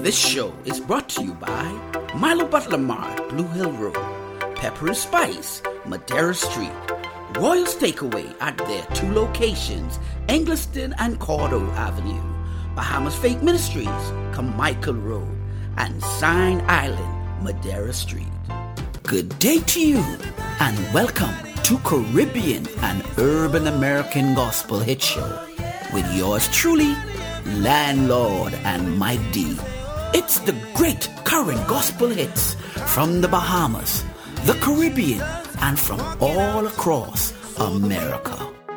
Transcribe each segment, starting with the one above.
This show is brought to you by Milo Butler Mart, Blue Hill Road, Pepper and Spice, Madeira Street, Royals Takeaway at their two locations, Engliston and Cordo Avenue, Bahamas Faith Ministries, Carmichael Road, and Sign Island, Madeira Street. Good day to you, and welcome to Caribbean and Urban American Gospel Hit Show with yours truly, Landlord and Mike D. It's the great current gospel hits from the Bahamas, the Caribbean, and from all across America.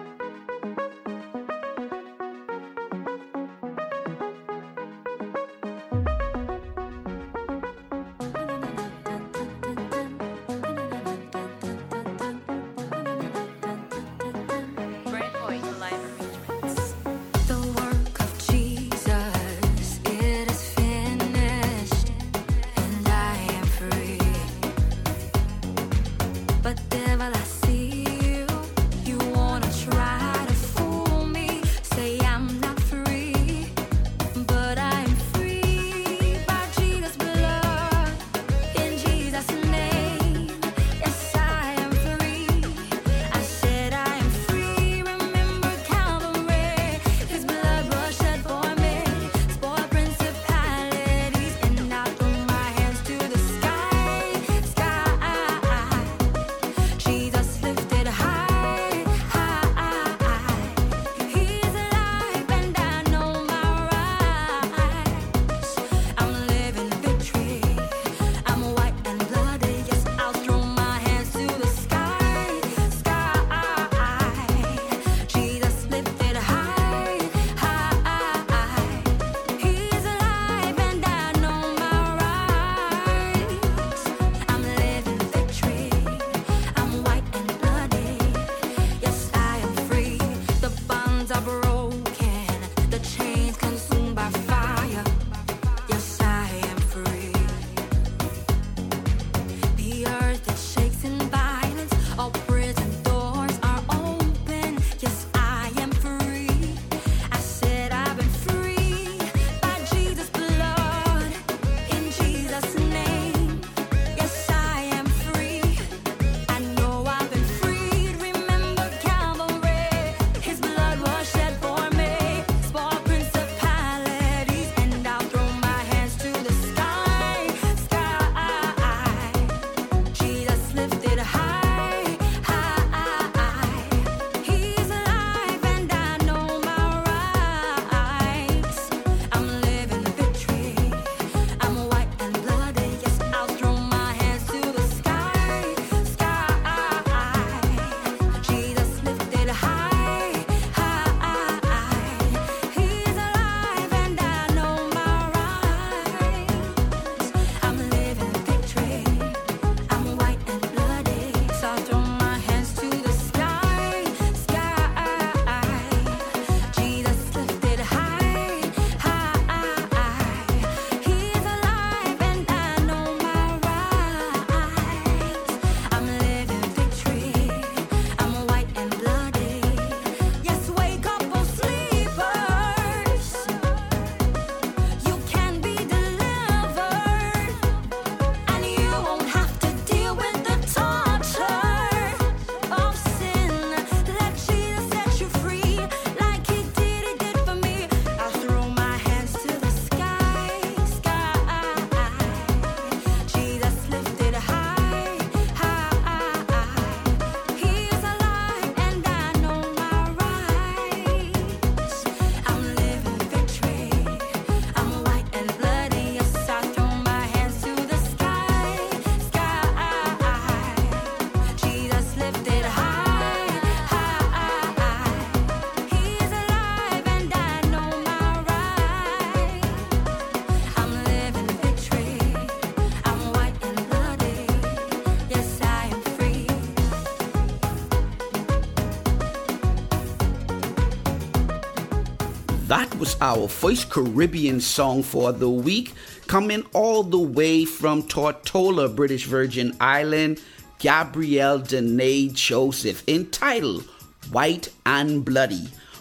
That was our first Caribbean song for the week, coming all the way from Tortola, British Virgin Island, Gabrielle Danae Joseph, entitled White and Bloody.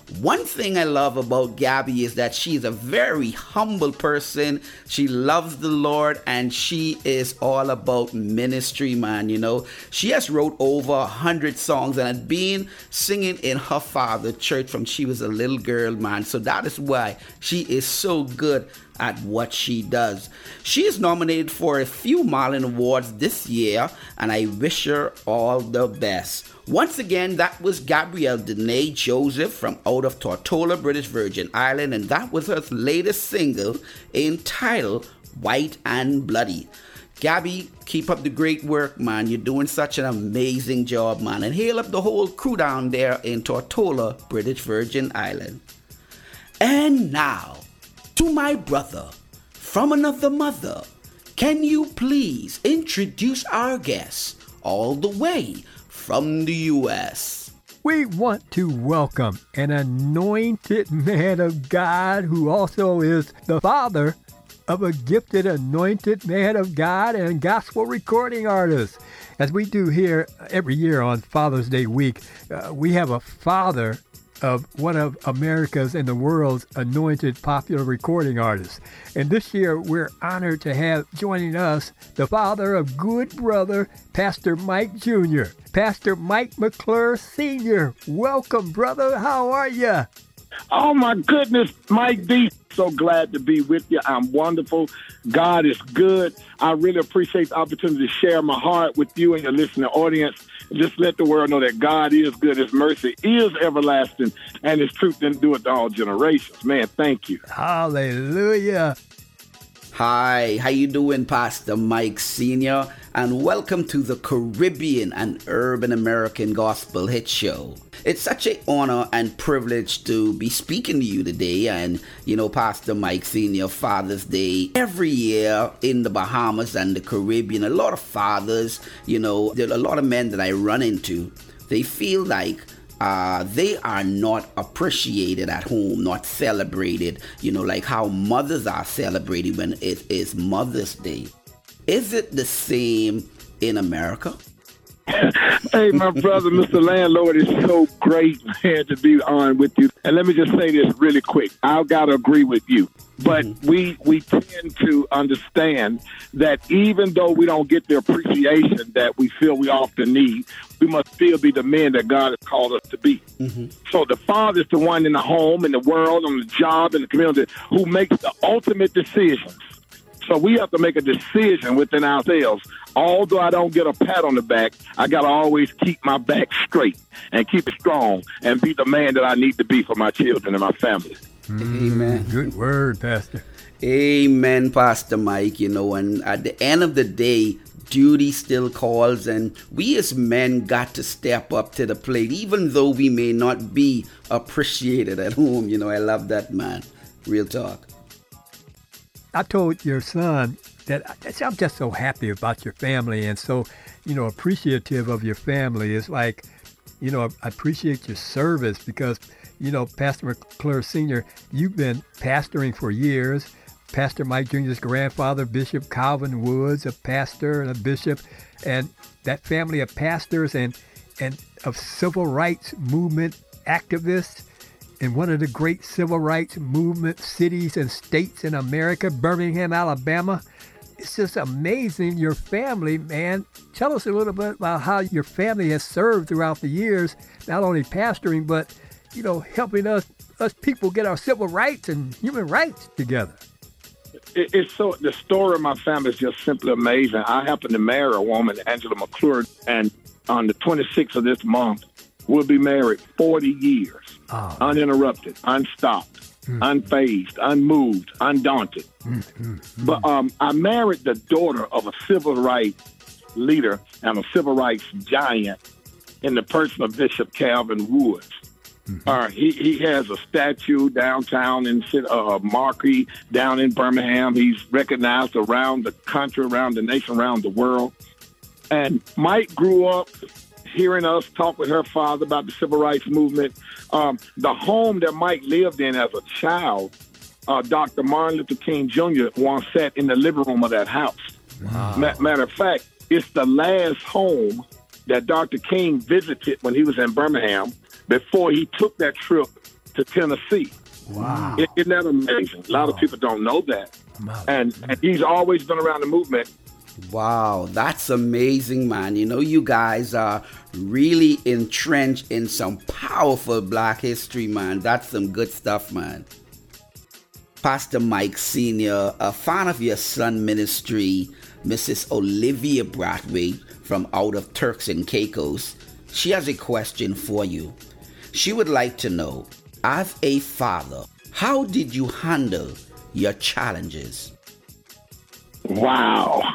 One thing I love about Gabby is that she's a very humble person. She loves the Lord and she is all about ministry, man. She has wrote over 100 songs and had been singing in her father's church from she was a little girl, man. So that is why she is so good at what she does. She is nominated for a few Marlin Awards this year, and I wish her all the best. Once again, that was Gabrielle Danae Joseph from out of Tortola, British Virgin Island, and that was her latest single entitled White and Bloody. Gabby, keep up the great work, man. You're doing such an amazing job, man. And hail up the whole crew down there in Tortola, British Virgin Island. And now, to my brother from another mother, can you please introduce our guest all the way from the U.S.? We want to welcome an anointed man of God who also is the father of a gifted anointed man of God and gospel recording artist. As we do here every year on Father's Day week, we have a father of one of America's and the world's anointed popular recording artists. And this year, we're honored to have joining us the father of good brother, Pastor Mike Jr., Pastor Mike McClure Sr. Welcome, brother. How are you? Oh, my goodness, Mike D. So glad to be with you. I'm wonderful. God is good. I really appreciate the opportunity to share my heart with you and your listening audience. Just let the world know that God is good. His mercy is everlasting, and His truth endureth to all generations. Man, thank you. Hallelujah. Hi, how you doing, Pastor Mike Sr.? And welcome to the Caribbean and Urban American Gospel Hit Show. It's such an honor and privilege to be speaking to you today. And, Pastor Mike Sr., Father's Day, every year in the Bahamas and the Caribbean, a lot of fathers, there are a lot of men that I run into, they feel like they are not appreciated at home, not celebrated, like how mothers are celebrated when it is Mother's Day. Is it the same in America? Hey, my brother, Mr. Landlord, it's so great, man, to be on with you. And let me just say this really quick. I've got to agree with you. But we tend to understand that even though we don't get the appreciation that we feel we often need, we must still be the men that God has called us to be. So the father is the one in the home, in the world, on the job, in the community, who makes the ultimate decisions. So we have to make a decision within ourselves. Although I don't get a pat on the back, I got to always keep my back straight and keep it strong and be the man that I need to be for my children and my family. Amen. Good word, Pastor. Amen, Pastor Mike. And at the end of the day, duty still calls, and we as men got to step up to the plate, even though we may not be appreciated at home. I love that, man. Real talk. I told your son that I'm just so happy about your family and so, appreciative of your family. It's like, I appreciate your service because, Pastor McClure Sr., you've been pastoring for years. Pastor Mike Jr.'s grandfather, Bishop Calvin Woods, a pastor and a bishop, and that family of pastors and of civil rights movement activists. In one of the great civil rights movement cities and states in America, Birmingham, Alabama. It's just amazing, your family, man. Tell us a little bit about how your family has served throughout the years, not only pastoring, but, helping us people get our civil rights and human rights together. The story of my family is just simply amazing. I happened to marry a woman, Angela McClure, and on the 26th of this month, we'll be married 40 years, uninterrupted, unstopped, unfazed, unmoved, undaunted. But I married the daughter of a civil rights leader and a civil rights giant in the person of Bishop Calvin Woods. He has a statue downtown in Marquis down in Birmingham. He's recognized around the country, around the nation, around the world. And Mike grew up hearing us talk with her father about the civil rights movement. The home that Mike lived in as a child, Dr. Martin Luther King Jr. once sat in the living room of that house. Wow. Matter of fact, it's the last home that Dr. King visited when he was in Birmingham before he took that trip to Tennessee. Wow. Isn't that amazing? A lot of people don't know that. And he's always been around the movement. Wow, that's amazing, man. You know, you guys are really entrenched in some powerful Black history, man. That's some good stuff, man. Pastor Mike Sr., a fan of your son ministry, Mrs. Olivia Brathwaite from out of Turks and Caicos, she has a question for you. She would like to know, as a father, how did you handle your challenges? Wow.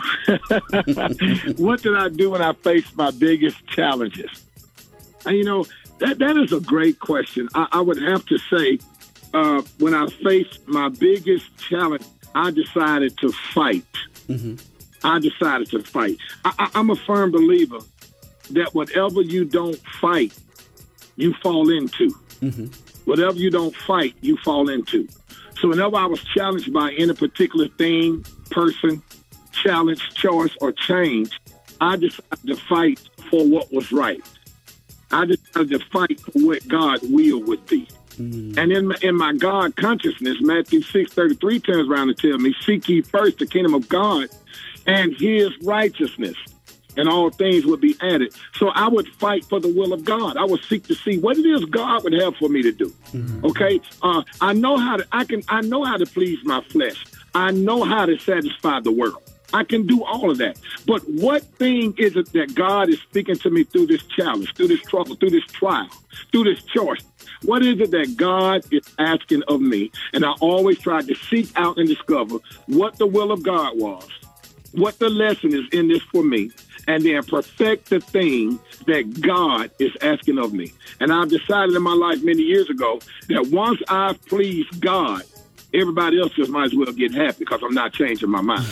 What did I do when I faced my biggest challenges? And, you know, that is a great question. I would have to say, when I faced my biggest challenge, I decided to fight. Mm-hmm. I decided to fight. I'm a firm believer that whatever you don't fight, you fall into. Mm-hmm. Whatever you don't fight, you fall into. So whenever I was challenged by any particular thing, person, challenge, choice, or change, I decided to fight for what was right. I decided to fight for what God's will would be. Mm. And in my God consciousness, Matthew 6:33 turns around and tells me, seek ye first the kingdom of God and his righteousness, and all things would be added. So I would fight for the will of God. I would seek to see what it is God would have for me to do. Mm-hmm. Okay, I know how to please my flesh. I know how to satisfy the world. I can do all of that. But what thing is it that God is speaking to me through this challenge, through this trouble, through this trial, through this choice? What is it that God is asking of me? And I always tried to seek out and discover what the will of God was, what the lesson is in this for me, and then perfect the thing that God is asking of me. And I've decided in my life many years ago that once I've pleased God, everybody else just might as well get happy because I'm not changing my mind.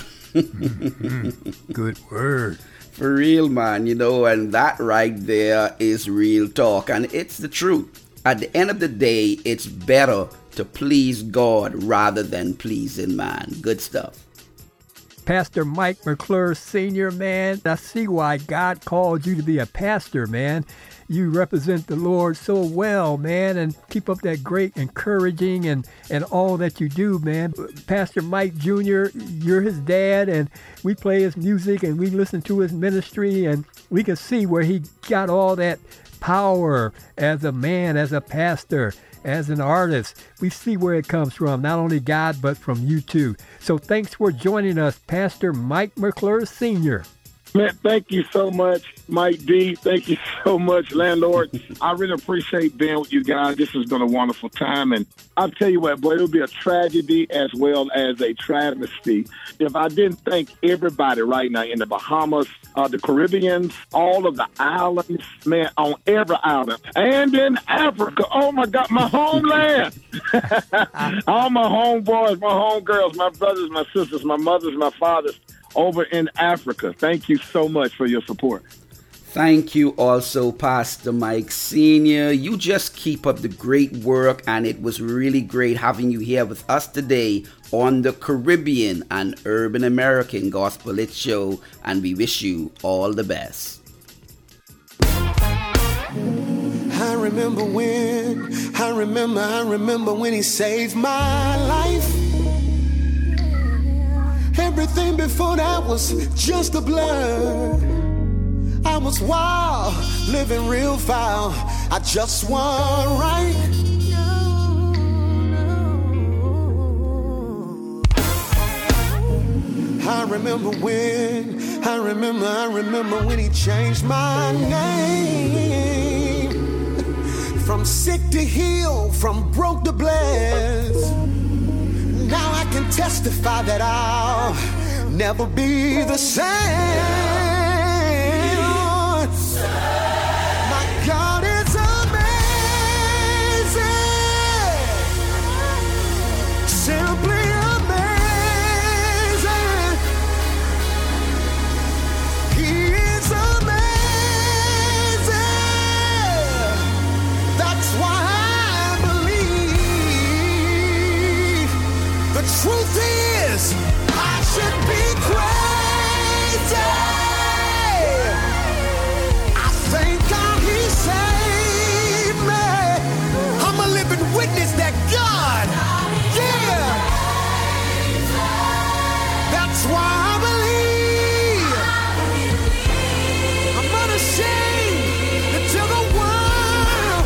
Good word. For real, man, you know, and that right there is real talk. And it's the truth. At the end of the day, it's better to please God rather than pleasing man. Good stuff. Pastor Mike McClure Sr., man, I see why God called you to be a pastor, man. You represent the Lord so well, man, and keep up that great encouraging and all that you do, man. Pastor Mike Jr., you're his dad, and we play his music and we listen to his ministry, and we can see where he got all that power as a man, as a pastor, as an artist. We see where it comes from, not only God, but from you too. So thanks for joining us, Pastor Mike McClure Sr. Man, thank you so much, Mike D. Thank you so much, Landlord. I really appreciate being with you guys. This has been a wonderful time. And I'll tell you what, boy, it would be a tragedy as well as a travesty if I didn't thank everybody right now in the Bahamas, the Caribbean, all of the islands, man, on every island, and in Africa. Oh, my God, my homeland. All my homeboys, my homegirls, my brothers, my sisters, my mothers, my fathers, over in Africa. Thank you so much for your support. Thank you also, Pastor Mike Sr. You just keep up the great work, and it was really great having you here with us today on the Caribbean and Urban American Gospel Hit Show, and we wish you all the best. I remember when he saved my life. Everything before that was just a blur. I was wild, living real foul. I just want right. I remember when he changed my name. From sick to heal, from broke to blessed. Now I can testify that I'll never be the same. My God is amazing, simply amazing. He is amazing. That's why I believe. The truth is, I should be crazy That's why I believe I'm unashamed to tell the world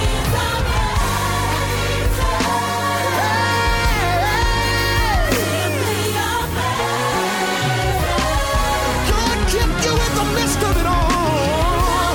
God kept you in the midst of it all.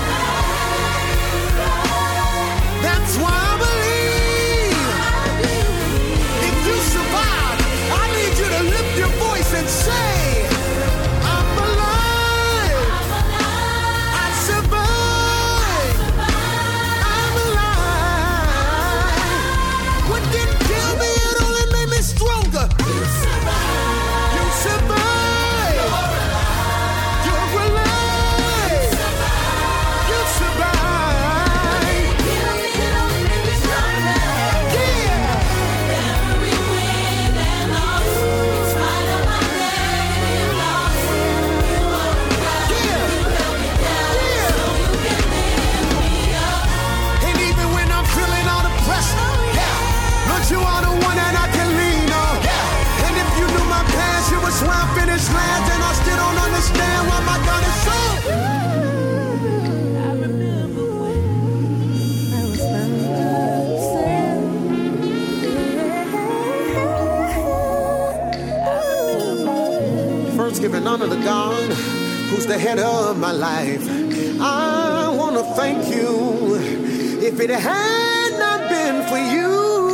That's why I believe if you survive, I need you to lift your voice and say, I'm alive. I survived. I'm alive. What didn't kill me, it only made me stronger. You survived. You survived. You're alive. You survived. And even when I'm feeling all the pressure, Lord, you are the one that I can lean on. And if you knew my past, you would swear I finished last, and I still don't understand why my God is so. First, giving honor to God, who's the head of my life. I want to thank you. If it had not been for you,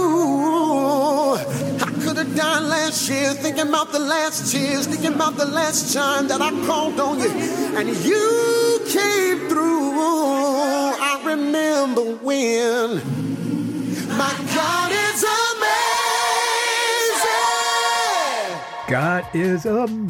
I could have died last year, thinking about the last tears, thinking about the last time that I called on you, and you came through. I remember when my God is amazing. God is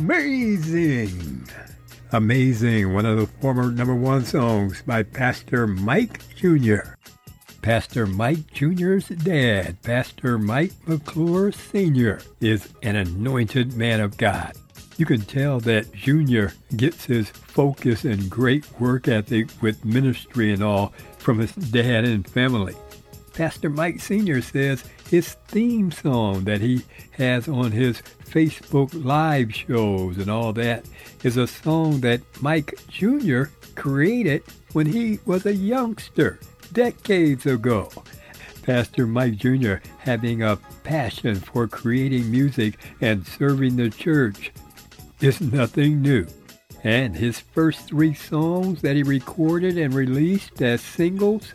amazing. Amazing, one of the former number one songs by Pastor Mike Jr. Pastor Mike Jr.'s dad, Pastor Mike McClure Sr., is an anointed man of God. You can tell that Jr. gets his focus and great work ethic with ministry and all from his dad and family. Pastor Mike Sr. says his theme song that he has on his Facebook live shows and all that is a song that Mike Jr. created when he was a youngster decades ago. Pastor Mike Jr. having a passion for creating music and serving the church is nothing new. And his first 3 songs that he recorded and released as singles,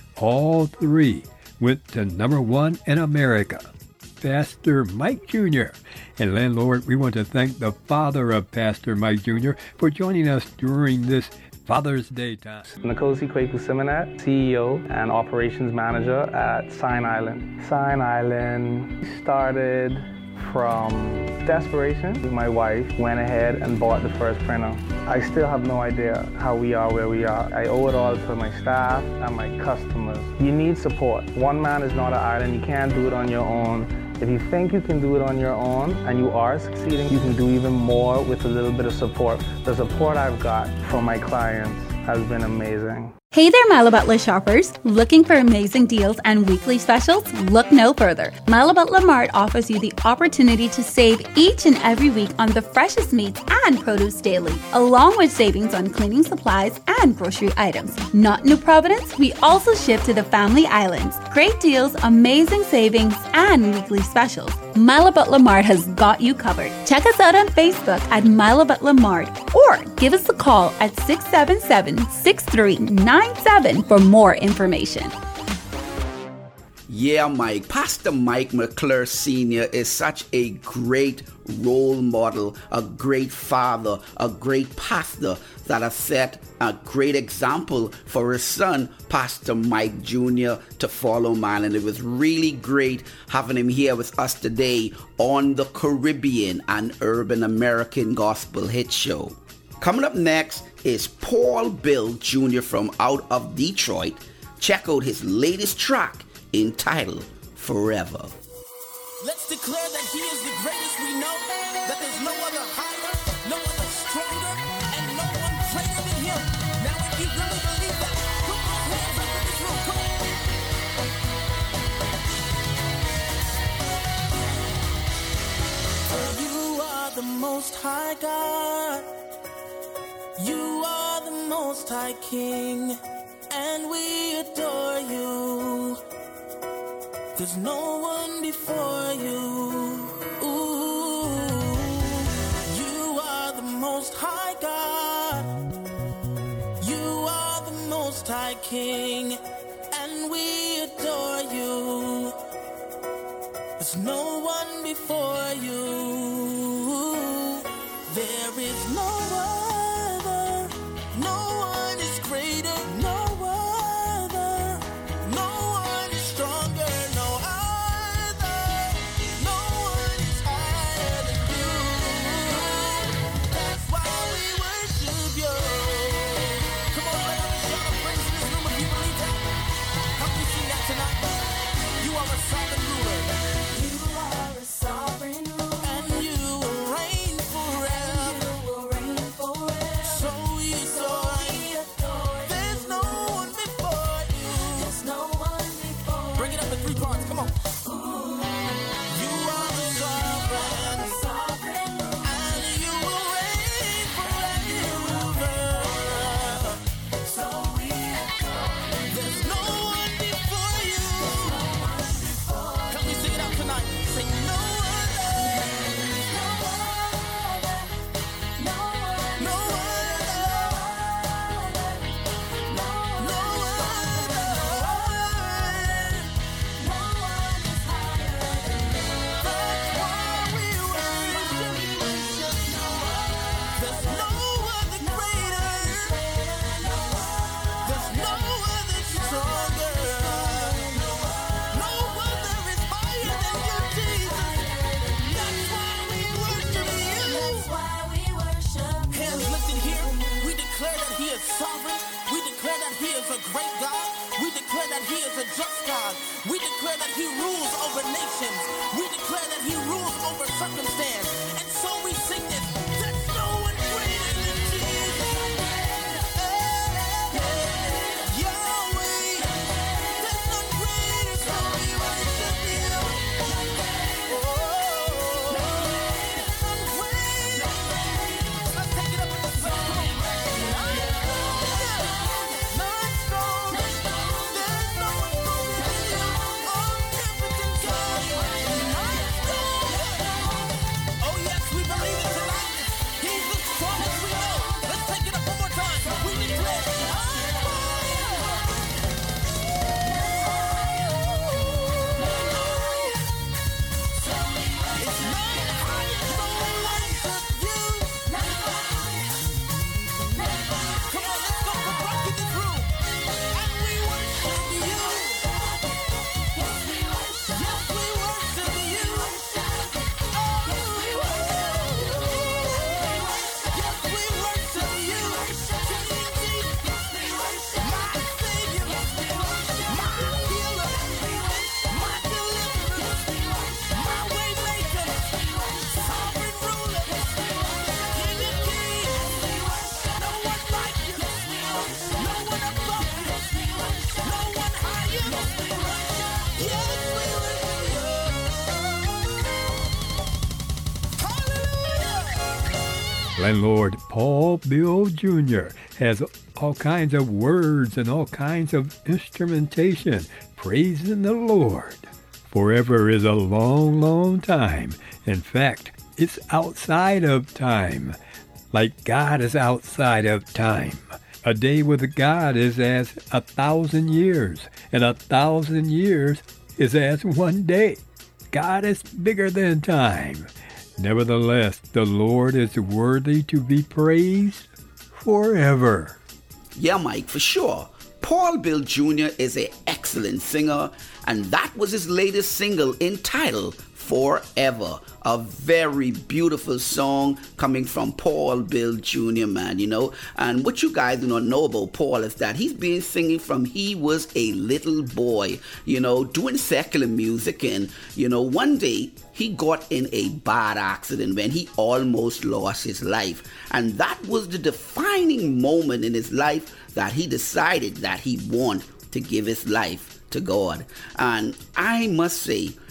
all 3 went to number 1 in America. Pastor Mike Jr. And landlord, we want to thank the father of Pastor Mike Jr. for joining us during this Father's Day time. Nkosi Kweku Simonet, CEO and Operations Manager at Sign Island. Sign Island started from desperation. My wife went ahead and bought the first printer. I still have no idea how we are where we are. I owe it all to my staff and my customers. You need support. One man is not an island. You can't do it on your own. If you think you can do it on your own and you are succeeding, you can do even more with a little bit of support. The support I've got from my clients has been amazing. Hey there, Milo Butler shoppers. Looking for amazing deals and weekly specials? Look no further. Milo Butler Mart offers you the opportunity to save each and every week on the freshest meats and produce daily, along with savings on cleaning supplies and grocery items. Not New Providence, we also ship to the Family Islands. Great deals, amazing savings, and weekly specials. Milo Butler Mart has got you covered. Check us out on Facebook at Milo Butler Mart or give us a call at 677-6397 for more information. Yeah, Mike. Pastor Mike McClure Sr. is such a great role model, a great father, a great pastor that has set a great example for his son, Pastor Mike Jr., to follow, man. And it was really great having him here with us today on the Caribbean and Urban American Gospel Hit Show. Coming up next is Paul Bill Jr. from out of Detroit. Check out his latest track entitled Forever. Let's declare that he is the greatest we know, that there's no other higher, no other stronger, and no one greater than him. Now if you really believe that, put those hands up in this room, come on. For you are the Most High God. You are the Most High King, and we adore you. There's no one before you. Ooh. You are the Most High God. You are the Most High King, and we adore you. There's no one before you. There is no other. No one is greater. No other. No one is stronger. No other. No one is higher than you. That's why we worship you. Come on, let us shout a praise in this room if you believe that. Help me sing that tonight. You are a sovereign ruler. You are a sovereign ruler. And you will reign forever. You will reign forever. So we adore you. There's no one before you. There's no one before. Bring it up in 3 parts. Come on. You are the sovereign. Sovereign ruler. And you will reign forever. So we adore you. There's no one before you. Help me sing it out tonight. Sing no other. No other. No one. No other. No No other. No one is higher than you. That's why we worship you. There's no other greater. There's no other stronger. No other is higher than you, Jesus. That's why we worship you. That's why we worship you. Hands lifted here, we declare that He is sovereign. We declare that He is a great God. We declare that He is a just God. We declare that He rules over nations. We declare that He rules over circumstance. And so we sing this. There's no one greater than Jesus. Yahweh. There's none greater, so we worship you. None greater. Let's take it up in the song. Come on. None stronger. There's no one stronger than you. Omnipotent God. None stronger. Oh yes, we believe it tonight. He's the strongest we know. Let's take it up one more time. We declare it's none higher, so we worship you. Come on, let's go for rock in this room. And we worship you. Yes, we worship you. Oh, yes, we worship you. King Jesus, my Savior, my healer, my deliverer, my way maker, sovereign ruler, King of kings. No one like you. No one above you. No one higher. Yes, we worship you. Hallelujah. Landlord Paul Bill Jr. has all kinds of words and all kinds of instrumentation praising the Lord. Forever is a long, long time. In fact, it's outside of time, like God is outside of time. A day with God is as 1,000 years, and 1,000 years is as one day. God is bigger than time. Nevertheless, the Lord is worthy to be praised forever. Yeah, Mike, for sure. Paul Bill Jr. is an excellent singer, and that was his latest single entitled Forever. A very beautiful song coming from Paul Bill Jr., man, you know. And what you guys do not know about Paul is that he's been singing from he was a little boy, you know, doing secular music. And, you know, one day he got in a bad accident when he almost lost his life. And that was the defining moment in his life that he decided that he wanted to give his life to God. And I must say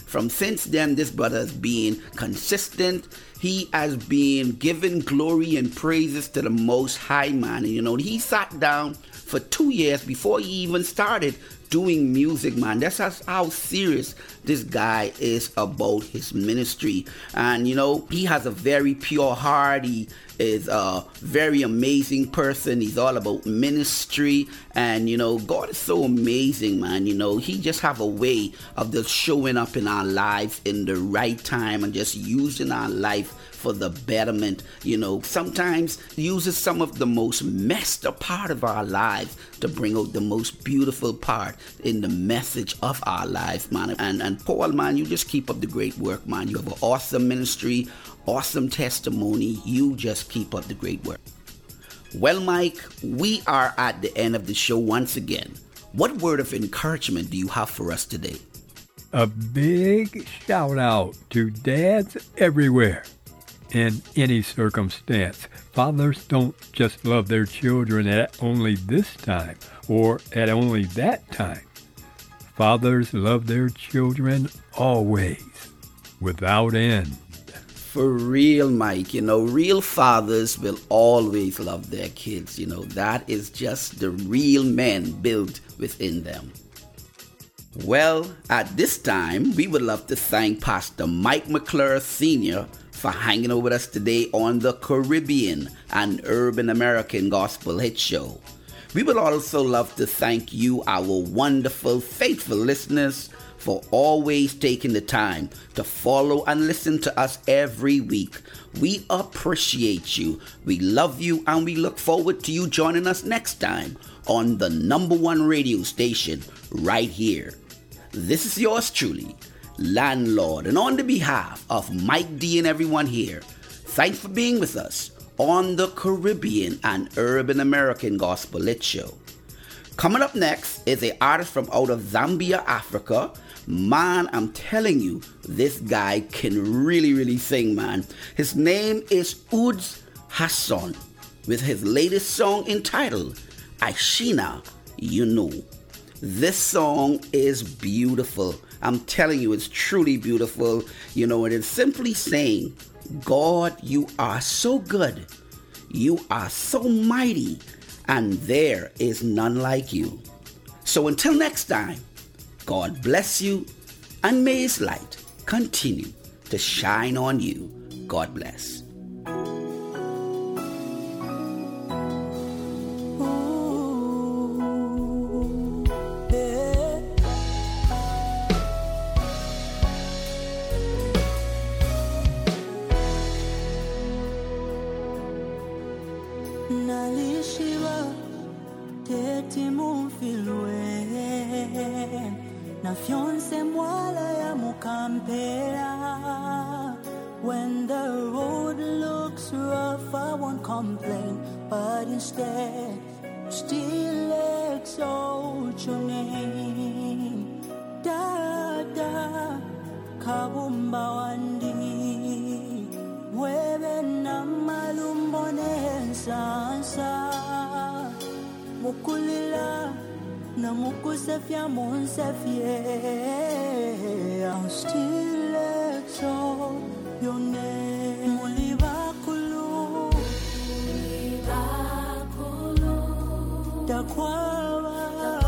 From since then, this brother has been consistent. He has been giving glory and praises to the Most High, man. And, you know, he sat down for 2 years before he even started doing music, man. That's how serious this guy is about his ministry. And, you know, he has a very pure heart. He is a very amazing person. He's all about ministry. And, you know, God is so amazing, man. You know, he just have a way of just showing up in our lives in the right time and just using our life for the betterment. You know, sometimes uses some of the most messed up part of our lives to bring out the most beautiful part in the message of our lives, man. And Paul, man, you just keep up the great work, man. You have an awesome ministry, awesome testimony. You just keep up the great work. Well, Mike, we are at the end of the show once again. What word of encouragement do you have for us today? A big shout out to dads everywhere. In any circumstance, fathers don't just love their children at only this time or at only that time. Fathers love their children always, without end. For real, Mike, you know, real fathers will always love their kids. You know, that is just the real men built within them. Well, at this time, we would love to thank Pastor Mike McClure Sr. for hanging out with us today on the Caribbean and Urban American Gospel Hit Show. We would also love to thank you, our wonderful, faithful listeners, for always taking the time to follow and listen to us every week. We appreciate you, we love you, and we look forward to you joining us next time on the #1 radio station right here. This is yours truly, Landlord, and on the behalf of Mike D and everyone here, thanks for being with us on the Caribbean and Urban American Gospel Lit Show. Coming up next is an artist from out of Zambia, Africa. Man, I'm telling you, this guy can really sing, man. His name is Uds Hassan, with his latest song entitled Ashina You Know. This song is beautiful. I'm telling you, it's truly beautiful. You know, it is simply saying, God, you are so good. You are so mighty. And there is none like you. So until next time, God bless you. And may His light continue to shine on you. God bless. Nalishiba teti mumfilwe na fionse mwala ya mukampera. When the road looks rough, I won't complain, but instead still exalt your name. Dada kabumba wandi webe na malumbone sansa mukulila na mukusafia monsafie. I'll still exalt your name. Mulibakulu Dakwawa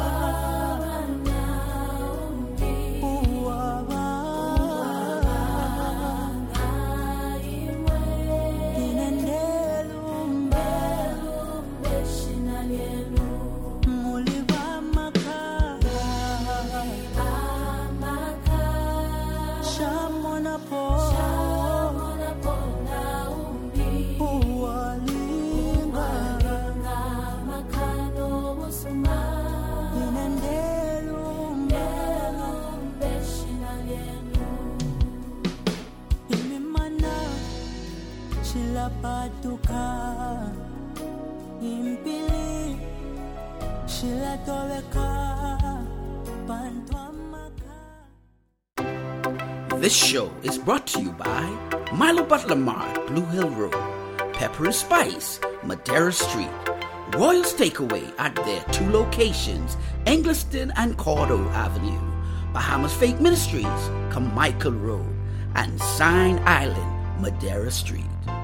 Patuka impili shila toweka pantwamaka. This show is brought to you by Milo Butler Mart, Blue Hill Road, Pepper and Spice, Madera Street, Royals Takeaway at their 2 locations, Engliston and Cordo Avenue, Bahamas Faith Ministries, Carmichael Road, and Sign Island, Madeira Street.